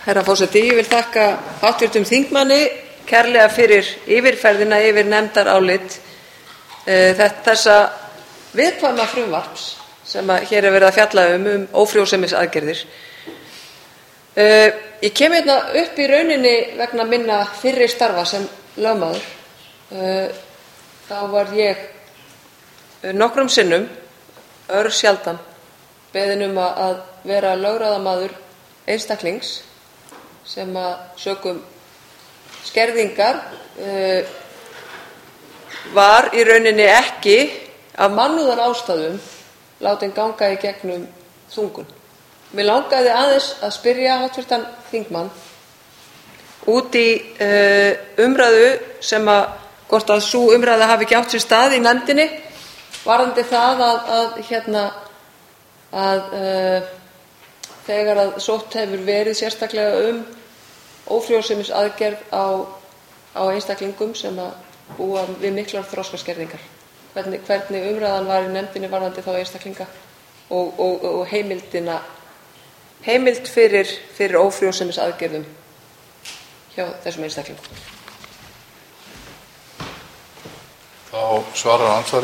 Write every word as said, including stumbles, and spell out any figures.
Herra forseti, ég vil þakka háttvirtum þingmanni kærlega fyrir yfirferðina yfir nefndarálit þessa viðkvæma frumvarps sem hér er verið að fjalla um, um ófrjósemisaðgerðir. Ég kem hérna upp í rauninni vegna minna fyrri starfa sem lögmaður. Þá var ég nokkrum sinnum, örsjaldan, beðin um að vera lögráðamaður einstaklings sem að sökum skerðingar uh, var í rauninni ekki af mannúðarástæðum látin ganga í gegnum þungun. Mig langaði aðeins að spyrja háttvirtan þingmann út í uh, umræðu sem að hvort að sú umræða hafi ekki átt sér stað í nefndinni varðandi það að, að hérna að uh, þegar að sótt hefur verið sérstaklega um ófrjósemisaðgerð á, á einstaklingum sem að búa við miklar þroskaskerðingar. Hvernig, hvernig umræðan var í nefndinni varðandi þá einstaklinga og, og, og heimildina, heimild fyrir, fyrir ófrjósemisaðgerðum hjá þessum einstaklingum. Þá svarar ansvari.